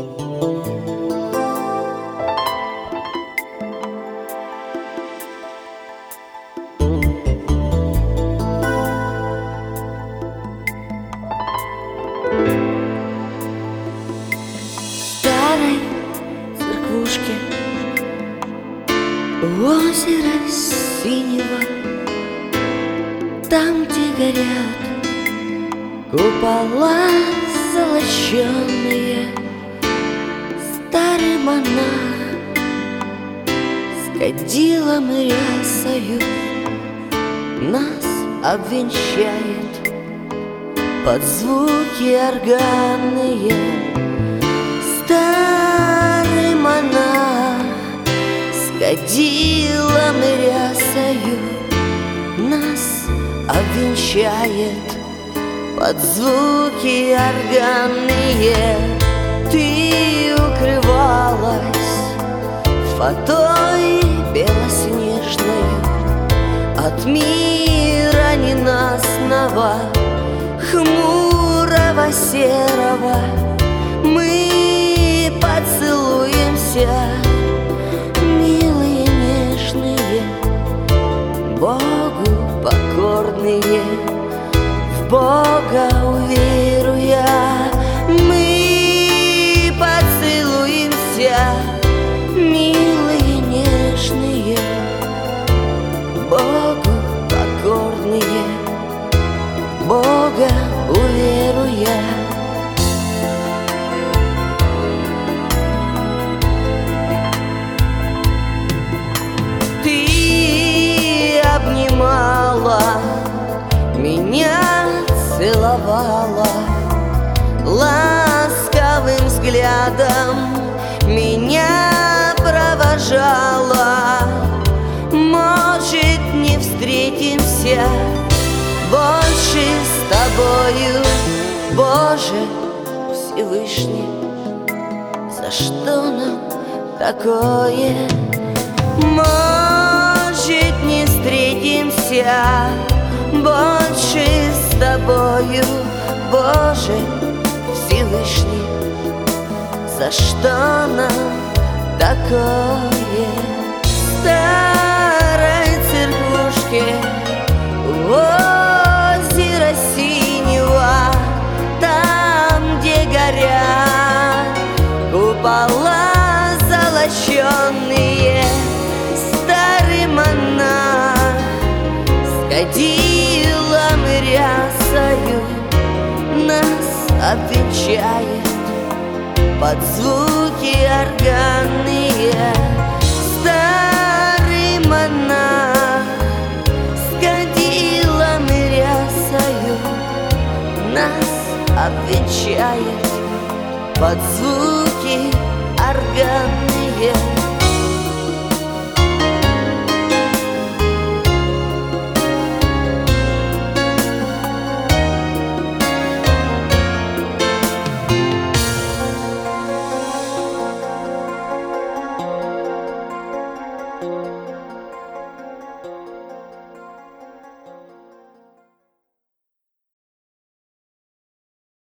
Старой церквушке озеро синего, там, где горят купола золоченые, старый монах с кадилом и рясою нас обвенчает под звуки органные. Старый монах с кадилом и рясою нас обвенчает под звуки органные. Ты укрывалась фатой белоснежною от мира ненастного, хмурого, серого. Мы поцелуемся, милые, нежные, Богу покорные, в Бога уверуя. Мы поцелуемся, милые, нежные, Богу покорные, в Бога уверуя. Обнимала, меня целовала, ласковым взглядом меня провожала. Может, не встретимся больше с тобою, Боже Всевышний, за что нам такое? Может, не встретимся больше с тобою, Боже Всевышний, за что нам такое? В старой церквушке озеро синего, там, где горят купола золоченые, старый монах с кадилом и рясою нас обвенчает под звуки органные. Старый монах с кадилом и рясою нас обвенчает под звуки органные.